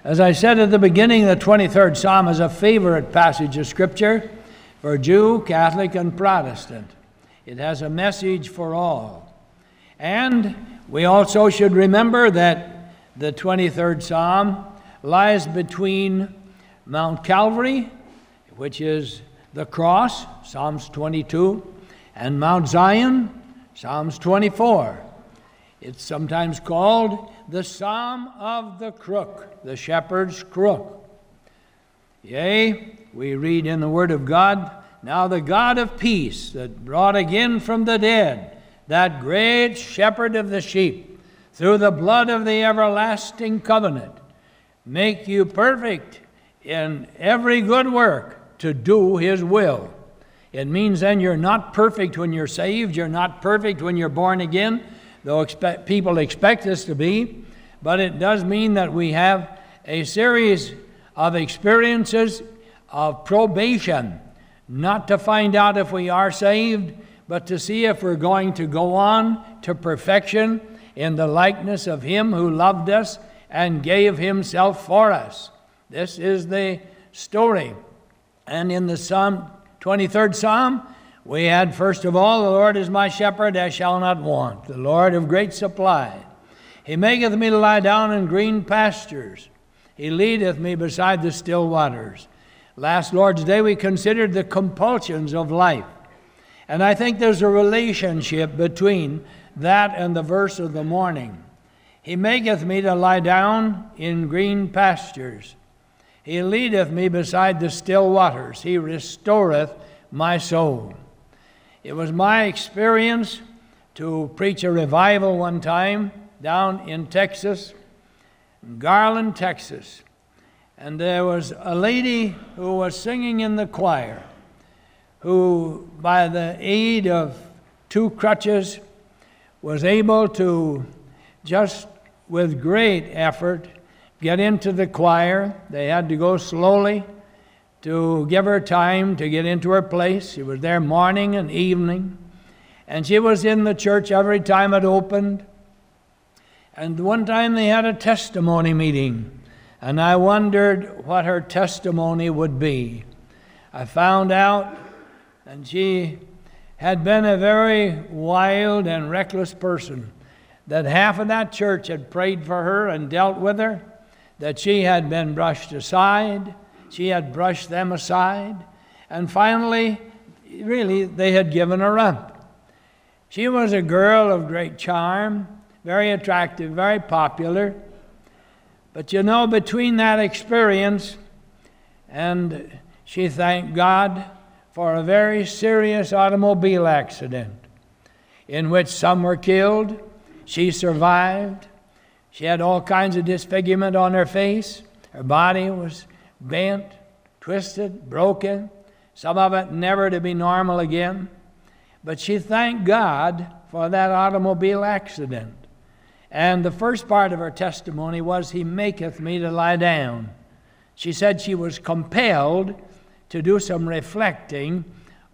As I said at the beginning, the 23rd Psalm is a favorite passage of Scripture for Jew, Catholic, and Protestant. It has a message for all. And we also should remember that the 23rd Psalm lies between Mount Calvary, which is the cross, Psalms 22, and Mount Zion, Psalms 24. It's sometimes called the Psalm of the Crook, the shepherd's crook. Yea, we read in the Word of God, now the God of peace that brought again from the dead that great shepherd of the sheep through the blood of the everlasting covenant, make you perfect in every good work to do his will. It means then you're not perfect when you're saved, you're not perfect when you're born again, though people expect us to be, but it does mean that we have a series of experiences of probation, not to find out if we are saved, but to see if we're going to go on to perfection in the likeness of him who loved us and gave himself for us. This is the story. And in the 23rd Psalm, we had, first of all, the Lord is my shepherd, I shall not want, the Lord of great supply. He maketh me to lie down in green pastures. He leadeth me beside the still waters. Last Lord's Day, we considered the compulsions of life. And I think there's a relationship between that and the verse of the morning. He maketh me to lie down in green pastures. He leadeth me beside the still waters. He restoreth my soul. It was my experience to preach a revival one time down in Texas, Garland, Texas. And there was a lady who was singing in the choir who, by the aid of 2 crutches, was able to just with great effort get into the choir. They had to go slowly to give her time to get into her place. She was there morning and evening. And she was in the church every time it opened. And one time they had a testimony meeting. And I wondered what her testimony would be. I found out, and she had been a very wild and reckless person, that half of that church had prayed for her and dealt with her, that she had been brushed aside, she had brushed them aside, and finally, really, they had given her up. She was a girl of great charm, very attractive, very popular. But you know, between that experience and she thanked God for a very serious automobile accident in which some were killed. She survived. She had all kinds of disfigurement on her face. Her body was bent, twisted, broken, some of it never to be normal again. But she thanked God for that automobile accident. And the first part of her testimony was, He maketh me to lie down. She said she was compelled to do some reflecting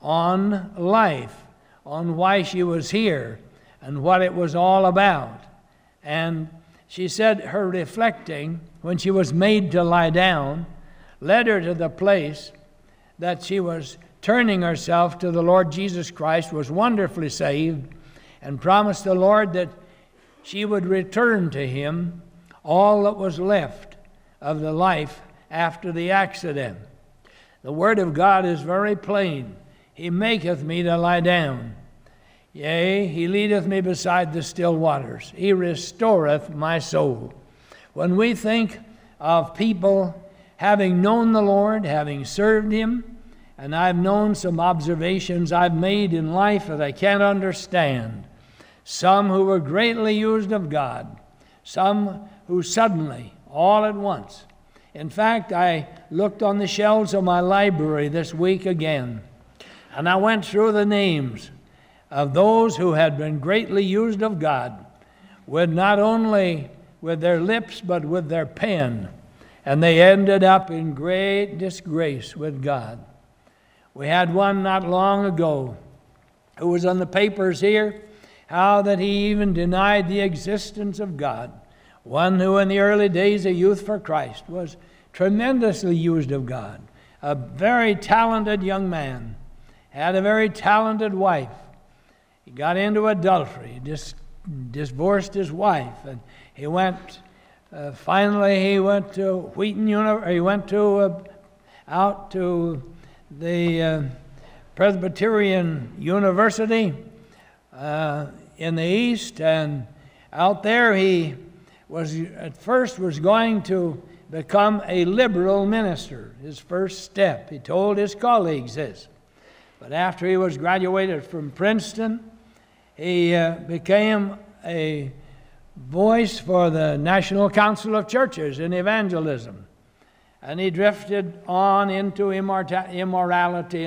on life, on why she was here and what it was all about. And she said her reflecting, when she was made to lie down, led her to the place that she was turning herself to the Lord Jesus Christ, was wonderfully saved, and promised the Lord that she would return to Him all that was left of the life after the accident. The Word of God is very plain. He maketh me to lie down. Yea, He leadeth me beside the still waters. He restoreth my soul. When we think of people having known the Lord, having served Him, and I've known some observations I've made in life that I can't understand. Some who were greatly used of God. Some who suddenly, all at once. In fact, I looked on the shelves of my library this week again, and I went through the names of those who had been greatly used of God, with not only with their lips, but with their pen. And they ended up in great disgrace with God. We had one not long ago who was on the papers here, how that he even denied the existence of God. one who in the early days of Youth for Christ was tremendously used of God, a very talented young man, had a very talented wife. He got into adultery, divorced his wife, and he went. Finally, he went to Wheaton University. He went to out to the Presbyterian University in the East, and out there he was at first was going to become a liberal minister. His first step. He told his colleagues this. But after he was graduated from Princeton, he became a voice for the National Council of Churches in evangelism. And he drifted on into immorality.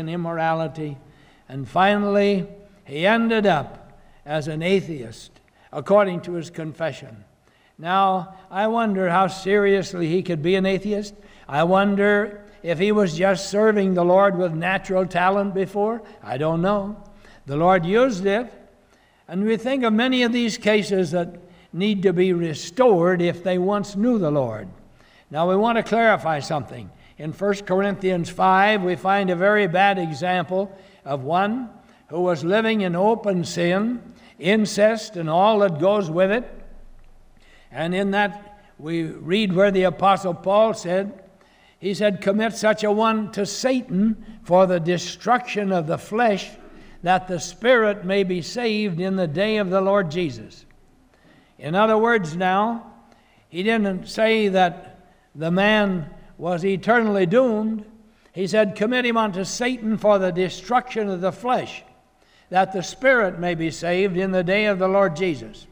And finally, he ended up as an atheist, according to his confession. Now, I wonder how seriously he could be an atheist. I wonder if he was just serving the Lord with natural talent before. I don't know. The Lord used it. And we think of many of these cases that need to be restored if they once knew the Lord. Now, we want to clarify something. In 1 Corinthians 5, we find a very bad example of one who was living in open sin, incest, and all that goes with it. And in that, we read where the Apostle Paul said, he said, commit such a one to Satan for the destruction of the flesh, that the spirit may be saved in the day of the Lord Jesus. In other words now, he didn't say that the man was eternally doomed. He said, commit him unto Satan for the destruction of the flesh, that the spirit may be saved in the day of the Lord Jesus.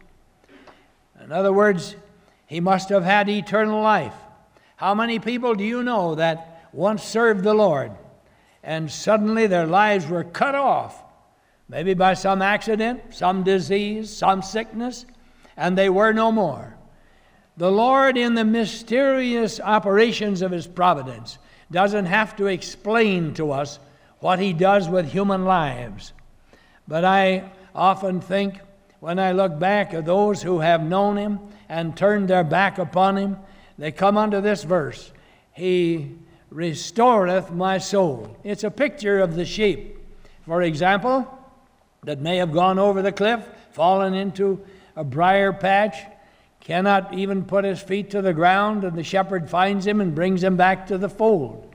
In other words, he must have had eternal life. How many people do you know that once served the Lord and suddenly their lives were cut off, maybe by some accident, some disease, some sickness, and they were no more? The Lord, in the mysterious operations of His providence, doesn't have to explain to us what He does with human lives. But I often think, when I look back at those who have known Him and turned their back upon Him, they come unto this verse, He restoreth my soul. It's a picture of the sheep, for example, that may have gone over the cliff, fallen into a briar patch, cannot even put his feet to the ground, and the shepherd finds him and brings him back to the fold.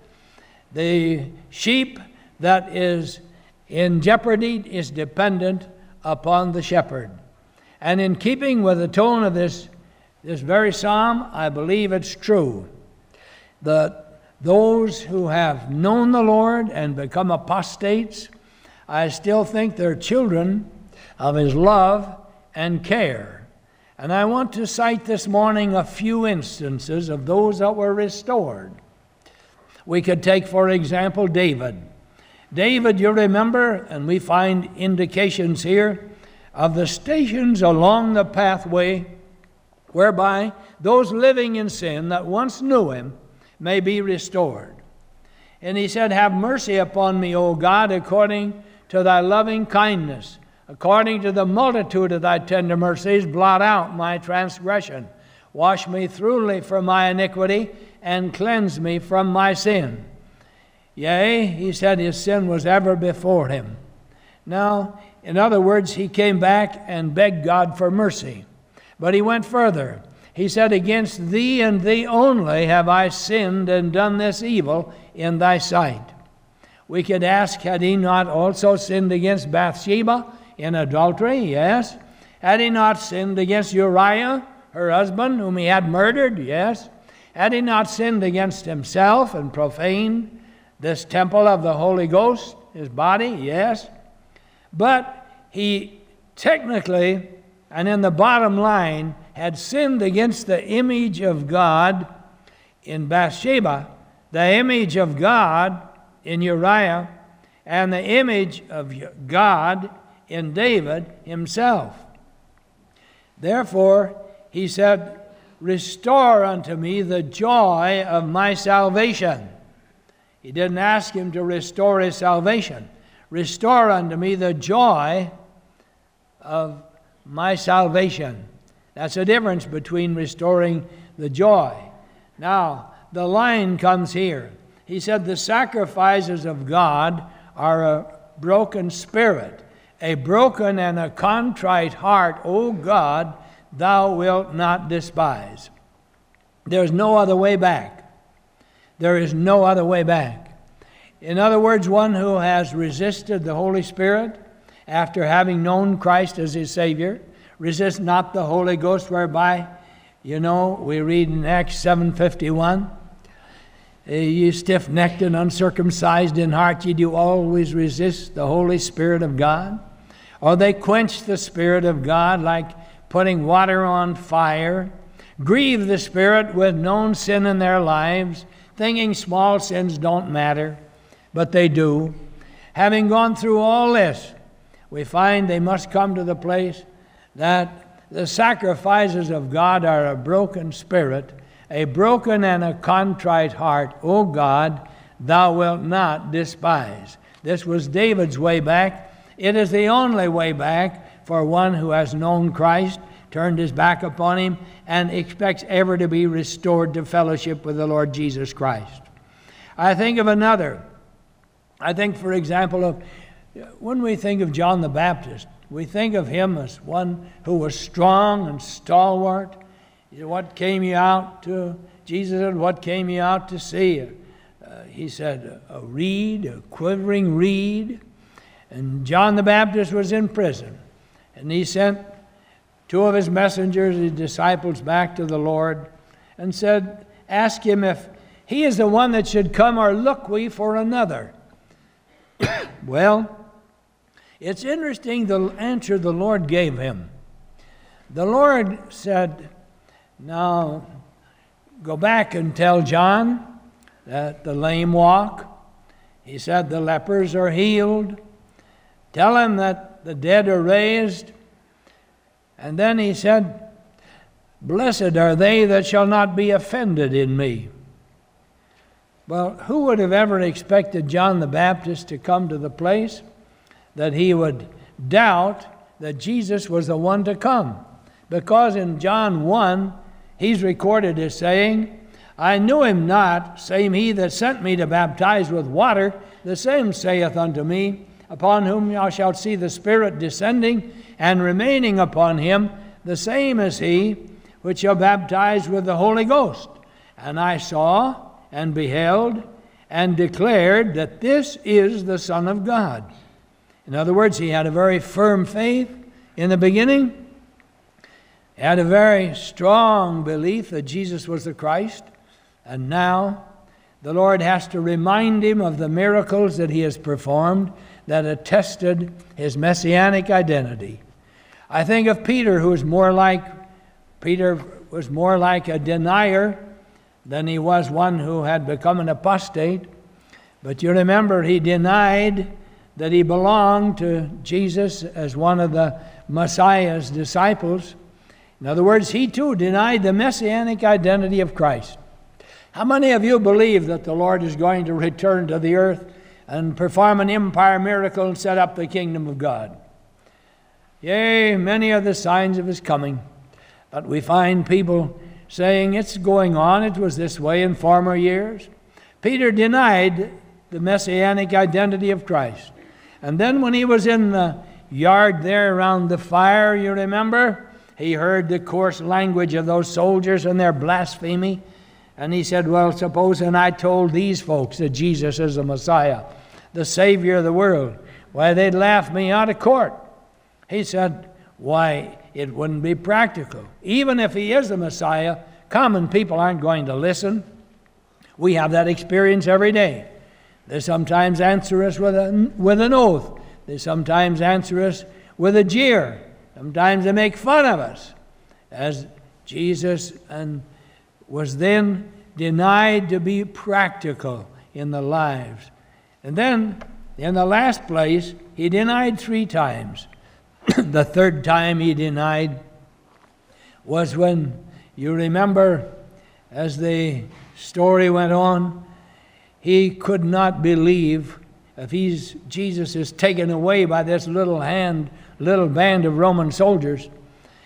The sheep that is in jeopardy is dependent upon the shepherd. And in keeping with the tone of this very psalm, I believe it's true that those who have known the Lord and become apostates, I still think they're children of His love and care. And I want to cite this morning a few instances of those that were restored. We could take, for example, David. David, you remember, and we find indications here of the stations along the pathway whereby those living in sin that once knew Him may be restored. And he said, have mercy upon me, O God, according to thy loving kindness. According to the multitude of thy tender mercies, blot out my transgression. Wash me thoroughly from my iniquity, and cleanse me from my sin. Yea, he said his sin was ever before him. Now, in other words, he came back and begged God for mercy. But he went further. He said, against thee and thee only have I sinned and done this evil in thy sight. We could ask, had he not also sinned against Bathsheba in adultery? Yes. Had he not sinned against Uriah, her husband, whom he had murdered? Yes. Had he not sinned against himself and profaned this temple of the Holy Ghost, his body? Yes. But he technically, and in the bottom line, had sinned against the image of God in Bathsheba, the image of God in Uriah, and the image of God in David himself. Therefore, he said, restore unto me the joy of my salvation. He didn't ask him to restore his salvation. Restore unto me the joy of my salvation. That's a difference between restoring the joy. Now, the line comes here. He said, the sacrifices of God are a broken spirit, a broken and a contrite heart, O God, thou wilt not despise. There's no other way back. There is no other way back. In other words, one who has resisted the Holy Spirit after having known Christ as his Savior, resist not the Holy Ghost, whereby, we read in Acts 7:51, ye stiff-necked and uncircumcised in heart, ye do always resist the Holy Spirit of God. Or they quench the Spirit of God like putting water on fire, grieve the Spirit with known sin in their lives, thinking small sins don't matter, but they do. Having gone through all this, we find they must come to the place that the sacrifices of God are a broken spirit, a broken and a contrite heart, O God, thou wilt not despise. This was David's way back. It is the only way back for one who has known Christ, turned his back upon him, and expects ever to be restored to fellowship with the Lord Jesus Christ. I think of another. I think, for example, of when we think of John the Baptist, we think of him as one who was strong and stalwart. What came you out to? Jesus said, what came you out to see? He said, a reed, a quivering reed. And John the Baptist was in prison. And he sent two of his messengers, his disciples, back to the Lord and said, ask him if he is the one that should come, or look we for another. Well, it's interesting the answer the Lord gave him. The Lord said, now go back and tell John that the lame walk. He said the lepers are healed. Tell him that the dead are raised. And then he said, blessed are they that shall not be offended in me. Well, who would have ever expected John the Baptist to come to the place that he would doubt that Jesus was the one to come? Because in John 1, he's recorded as saying, I knew him not, same he that sent me to baptize with water, the same saith unto me, upon whom thou shalt see the Spirit descending and remaining upon him, the same as he which shall baptize with the Holy Ghost. And I saw and beheld and declared that this is the Son of God. In other words, he had a very firm faith in the beginning. He had a very strong belief that Jesus was the Christ. And now the Lord has to remind him of the miracles that he has performed that attested his messianic identity. I think of Peter, who was more like a denier than he was one who had become an apostate. But you remember, he denied that he belonged to Jesus as one of the Messiah's disciples. In other words, he too denied the messianic identity of Christ. How many of you believe that the Lord is going to return to the earth and perform an empire miracle and set up the kingdom of God? Yea, many are the signs of his coming. But we find people saying it's going on. It was this way in former years. Peter denied the messianic identity of Christ. And then when he was in the yard there around the fire, you remember, he heard the coarse language of those soldiers and their blasphemy. And he said, well, supposing I told these folks that Jesus is the Messiah, the Savior of the world, why, they'd laugh me out of court. He said, why, it wouldn't be practical. Even if he is the Messiah, common people aren't going to listen. We have that experience every day. They sometimes answer us with an oath. They sometimes answer us with a jeer. Sometimes they make fun of us. As Jesus was then denied to be practical in the lives. And then, in the last place, he denied 3 times. The third time he denied was when, you remember, as the story went on, he could not believe if Jesus is taken away by this little band of Roman soldiers.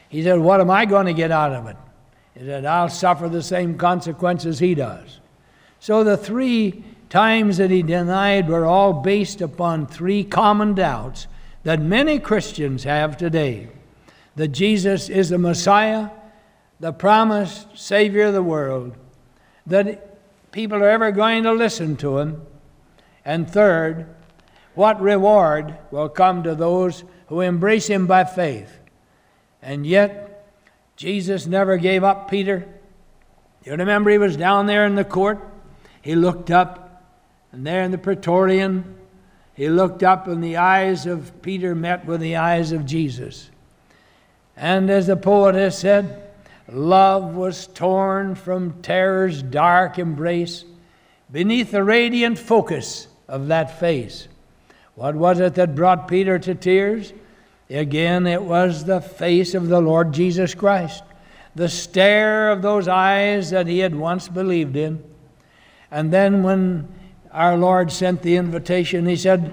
He said, what am I going to get out of it? He said, I'll suffer the same consequences he does. So the 3 times that he denied were all based upon 3 common doubts that many Christians have today. That Jesus is the Messiah, the promised Savior of the world, that people are ever going to listen to him, and third, what reward will come to those who embrace him by faith. And yet, Jesus never gave up Peter. You remember he was down there in the court. He looked up, and there in the Praetorian, he looked up, and the eyes of Peter met with the eyes of Jesus. And as the poet has said, love was torn from terror's dark embrace beneath the radiant focus of that face. What was it that brought Peter to tears? Again, it was the face of the Lord Jesus Christ, the stare of those eyes that he had once believed in. And then when our Lord sent the invitation, he said,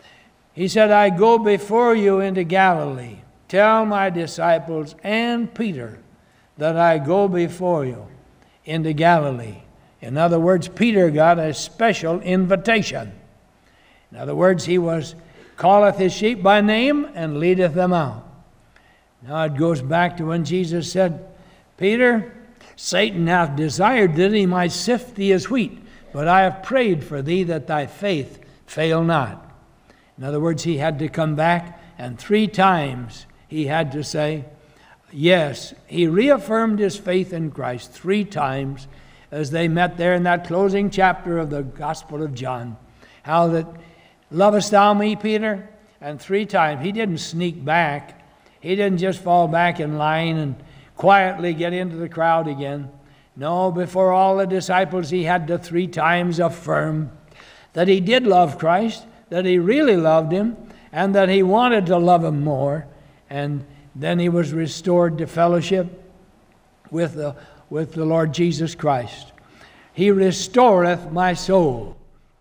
I go before you into Galilee. Tell my disciples and Peter that I go before you into Galilee. In other words, Peter got a special invitation. In other words, he calleth his sheep by name and leadeth them out. Now it goes back to when Jesus said, Peter, Satan hath desired that he might sift thee as wheat, but I have prayed for thee that thy faith fail not. In other words, he had to come back, and 3 times he had to say, yes, he reaffirmed his faith in Christ 3 times as they met there in that closing chapter of the Gospel of John. How that, lovest thou me, Peter? And 3 times. He didn't sneak back. He didn't just fall back in line and quietly get into the crowd again. No, before all the disciples, he had to 3 times affirm that he did love Christ, that he really loved him, and that he wanted to love him more. And then he was restored to fellowship with the Lord Jesus Christ. He restoreth my soul.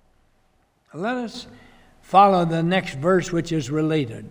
Let us follow the next verse, which is related.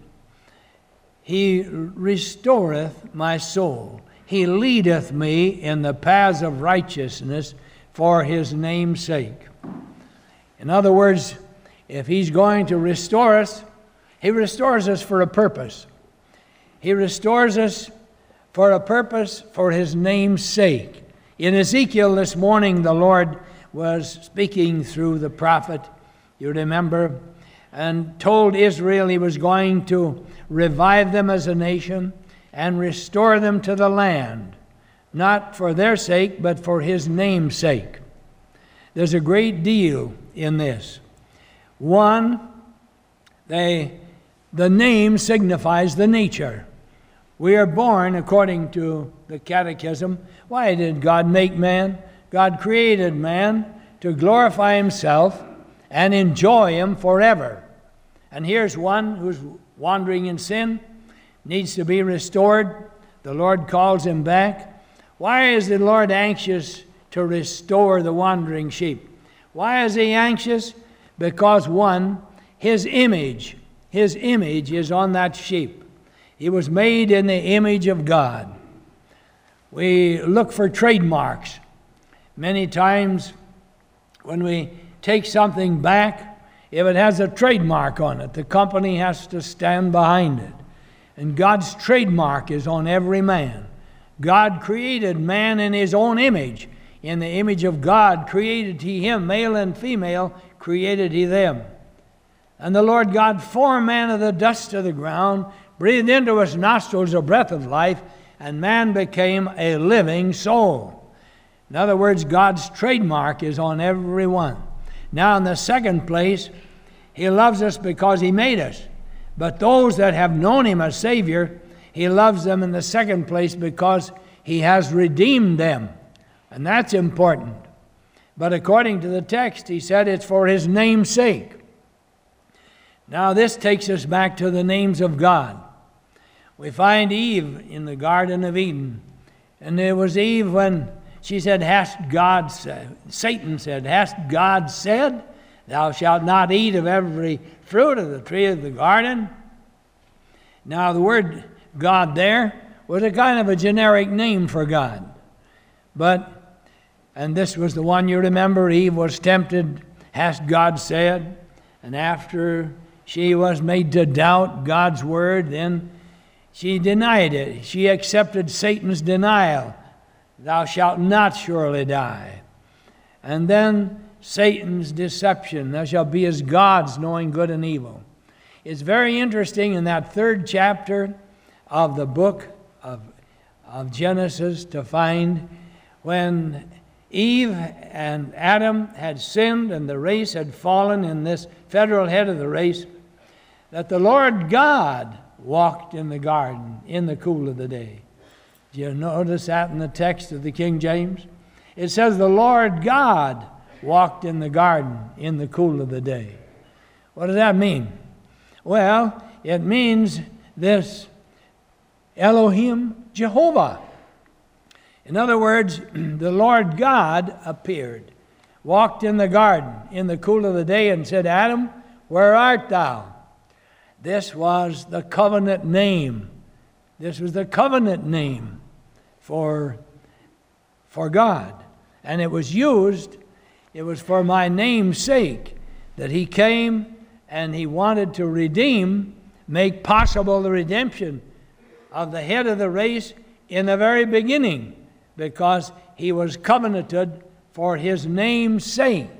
He restoreth my soul. He leadeth me in the paths of righteousness for his name's sake. In other words, if he's going to restore us, he restores us for a purpose. He restores us for a purpose for his name's sake. In Ezekiel this morning, the Lord was speaking through the prophet, you remember, and told Israel he was going to revive them as a nation and restore them to the land, not for their sake, but for his name's sake. There's a great deal in this. One, the name signifies the nature. We are born, according to the Catechism. Why did God make man? God created man to glorify himself and enjoy him forever. And here's one who's wandering in sin, needs to be restored. The Lord calls him back. Why is the Lord anxious to restore the wandering sheep? Why is he anxious? Because one, his image is on that sheep. He was made in the image of God. We look for trademarks. Many times when we take something back, if it has a trademark on it, the company has to stand behind it. And God's trademark is on every man. God created man in his own image. In the image of God created he him, male and female created he them. And the Lord God formed man of the dust of the ground, breathed into his nostrils a breath of life, and man became a living soul. In other words, God's trademark is on every one. Now, in the second place, he loves us because he made us. But those that have known him as Savior, he loves them in the second place because he has redeemed them. And that's important. But according to the text, he said it's for his name's sake. Now, this takes us back to the names of God. We find Eve in the Garden of Eden. And it was Eve when she said, Satan said, hast God said, thou shalt not eat of every fruit of the tree of the garden? Now the word God there was a kind of a generic name for God. And this was the one you remember, Eve was tempted, hath God said, and after she was made to doubt God's word, then she denied it. She accepted Satan's denial. Thou shalt not surely die. And then Satan's deception. Thou shalt be as gods, knowing good and evil. It's very interesting in that 3rd chapter of the book of Genesis to find when Eve and Adam had sinned and the race had fallen in this federal head of the race, that the Lord God walked in the garden in the cool of the day. Do you notice that in the text of the King James? It says the Lord God walked in the garden in the cool of the day. What does that mean? Well, it means this Elohim Jehovah. In other words, the Lord God appeared, walked in the garden in the cool of the day and said, Adam, where art thou? This was the covenant name. This was the covenant name for God. And it was used, it was for my name's sake that he came and he wanted to redeem, make possible the redemption of the head of the race in the very beginning, because he was covenanted for his name's sake.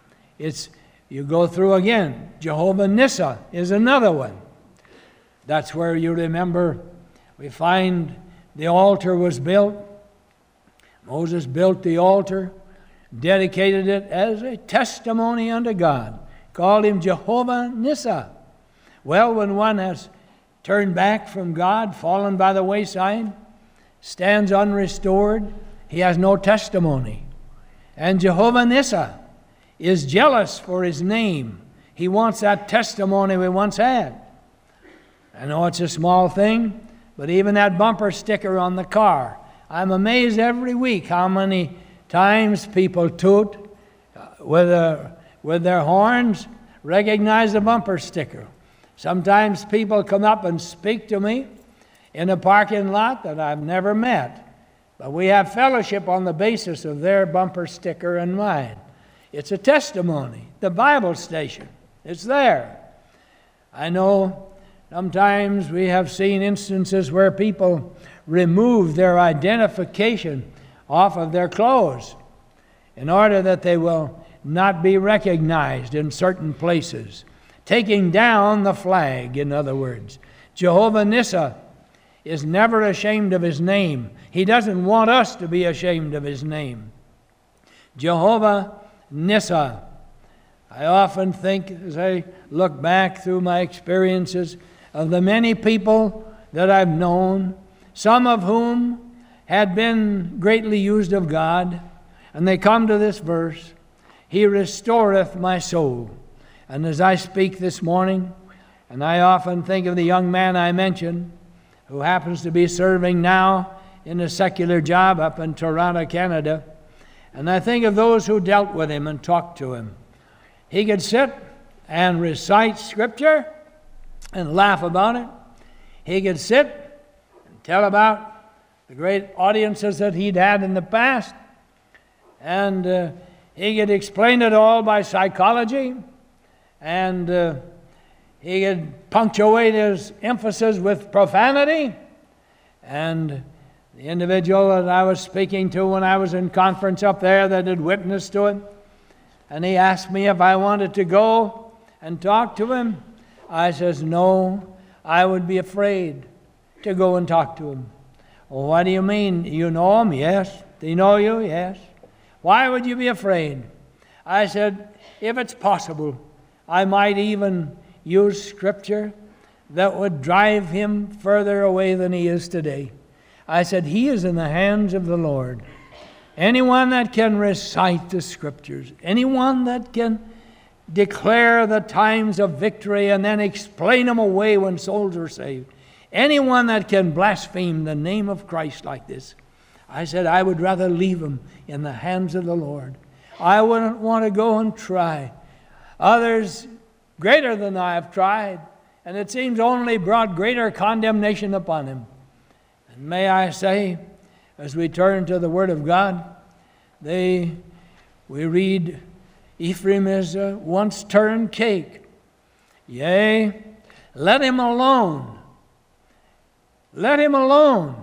You go through again. Jehovah Nissa is another one. That's where you remember we find the altar was built. Moses built the altar, dedicated it as a testimony unto God, called him Jehovah Nissa. Well, when one has turned back from God, fallen by the wayside, stands unrestored, he has no testimony. And Jehovah Nissa is jealous for his name. He wants that testimony we once had. I know it's a small thing, but even that bumper sticker on the car, I'm amazed every week how many times people toot with their horns, recognize the bumper sticker. Sometimes people come up and speak to me in a parking lot that I've never met, but we have fellowship on the basis of their bumper sticker and mine. It's a testimony. The Bible station, it's there. I know sometimes we have seen instances where people remove their identification off of their clothes in order that they will not be recognized in certain places. Taking down the flag, in other words. Jehovah Nissa is never ashamed of his name. He doesn't want us to be ashamed of his name. Jehovah Nissa. I often think, as I look back through my experiences, of the many people that I've known, some of whom had been greatly used of God, and they come to this verse, He restoreth my soul. And as I speak this morning, and I often think of the young man I mentioned, who happens to be serving now in a secular job up in Toronto, Canada, and I think of those who dealt with him and talked to him. He could sit and recite Scripture and laugh about it. He could sit and tell about the great audiences that he'd had in the past. And he could explain it all by psychology. And he could punctuate his emphasis with profanity. And the individual that I was speaking to when I was in conference up there that had witnessed to him, and he asked me if I wanted to go and talk to him. I says, no, I would be afraid to go and talk to him. Well, what do you mean? You know him? Yes. Do you know you? Yes. Why would you be afraid? I said, if it's possible, I might even use Scripture that would drive him further away than he is today. I said, he is in the hands of the Lord. Anyone that can recite the Scriptures, anyone that can declare the times of victory and then explain them away when souls are saved, anyone that can blaspheme the name of Christ like this, I said, I would rather leave him in the hands of the Lord. I wouldn't want to go and try. Others greater than I have tried, and it seems only brought greater condemnation upon him. And may I say, as we turn to the Word of God, we read, Ephraim is a once turned cake. Yea, let him alone. Let him alone.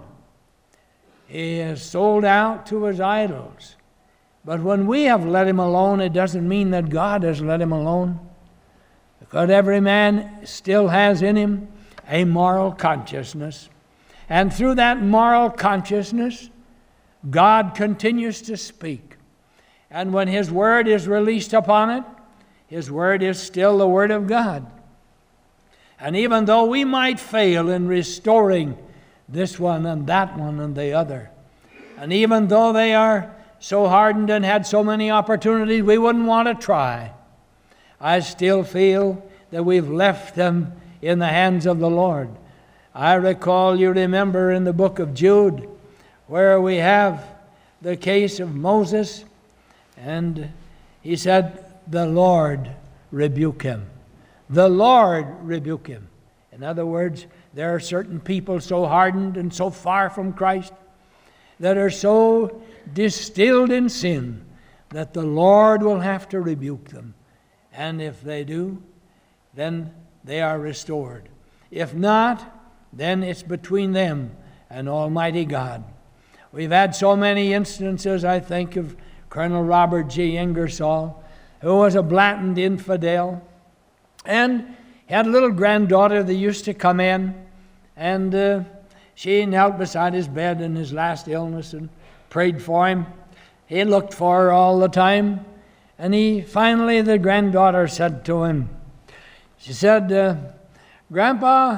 He is sold out to his idols. But when we have let him alone, it doesn't mean that God has let him alone. Because every man still has in him a moral consciousness. And through that moral consciousness, God continues to speak. And when His Word is released upon it, His Word is still the Word of God. And even though we might fail in restoring this one and that one and the other, and even though they are so hardened and had so many opportunities we wouldn't want to try, I still feel that we've left them in the hands of the Lord. I recall, you remember in the book of Jude, where we have the case of Moses, and he said, the Lord rebuke him. The Lord rebuke him. In other words, there are certain people so hardened and so far from Christ that are so distilled in sin that the Lord will have to rebuke them. And if they do, then they are restored. If not, then it's between them and Almighty God. We've had so many instances, I think, of Colonel Robert G. Ingersoll, who was a blatant infidel, and had a little granddaughter that used to come in, and she knelt beside his bed in his last illness and prayed for him. He looked for her all the time, and finally the granddaughter said to him, she said, Grandpa,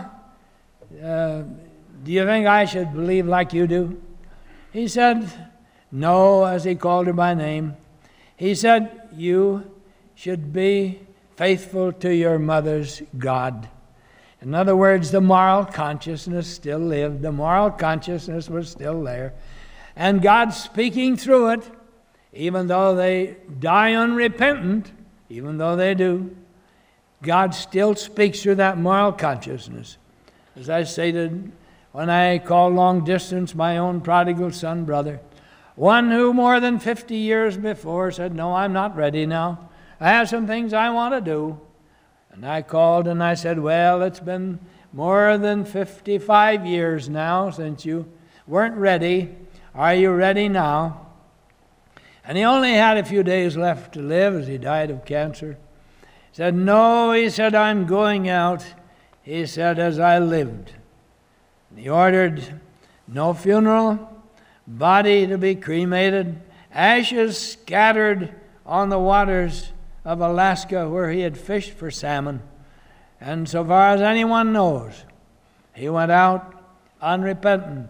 do you think I should believe like you do? He said, no, as he called her by name. He said, you should be faithful to your mother's God. In other words, the moral consciousness still lived. The moral consciousness was still there. And God speaking through it, even though they die unrepentant, even though they do, God still speaks through that moral consciousness. As I stated, when I called long distance my own prodigal son brother, one who more than 50 years before said, no, I'm not ready now. I have some things I want to do. And I called and I said, well, it's been more than 55 years now since you weren't ready. Are you ready now? And he only had a few days left to live as he died of cancer. He said, no, he said, I'm going out. He said, as I lived. And he ordered no funeral, body to be cremated, ashes scattered on the waters of Alaska where he had fished for salmon. And so far as anyone knows, he went out unrepentant.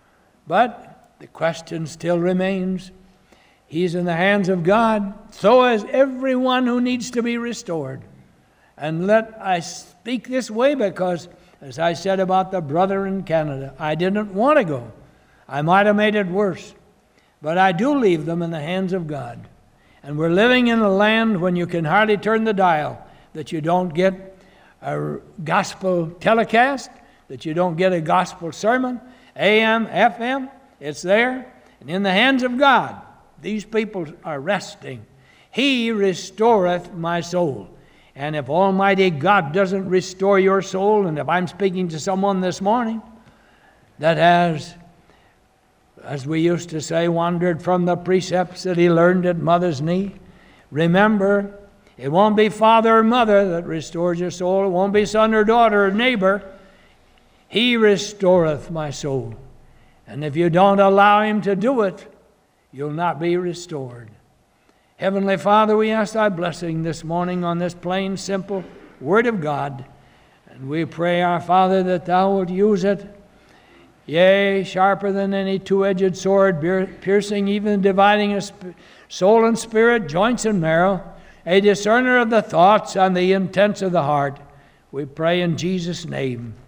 But the question still remains. He's in the hands of God. So is everyone who needs to be restored. And I speak this way because, as I said about the brother in Canada, I didn't want to go. I might have made it worse. But I do leave them in the hands of God. And we're living in a land when you can hardly turn the dial, that you don't get a gospel telecast, that you don't get a gospel sermon, AM, FM, it's there. And in the hands of God, these people are resting. He restoreth my soul. And if Almighty God doesn't restore your soul, and if I'm speaking to someone this morning that has, as we used to say, wandered from the precepts that he learned at mother's knee, remember, it won't be father or mother that restores your soul. It won't be son or daughter or neighbor. He restoreth my soul. And if you don't allow him to do it, you'll not be restored. Heavenly Father, we ask thy blessing this morning on this plain, simple Word of God. And we pray, our Father, that thou wilt use it, yea, sharper than any two-edged sword, piercing even dividing a soul and spirit, joints and marrow, a discerner of the thoughts and the intents of the heart. We pray in Jesus' name.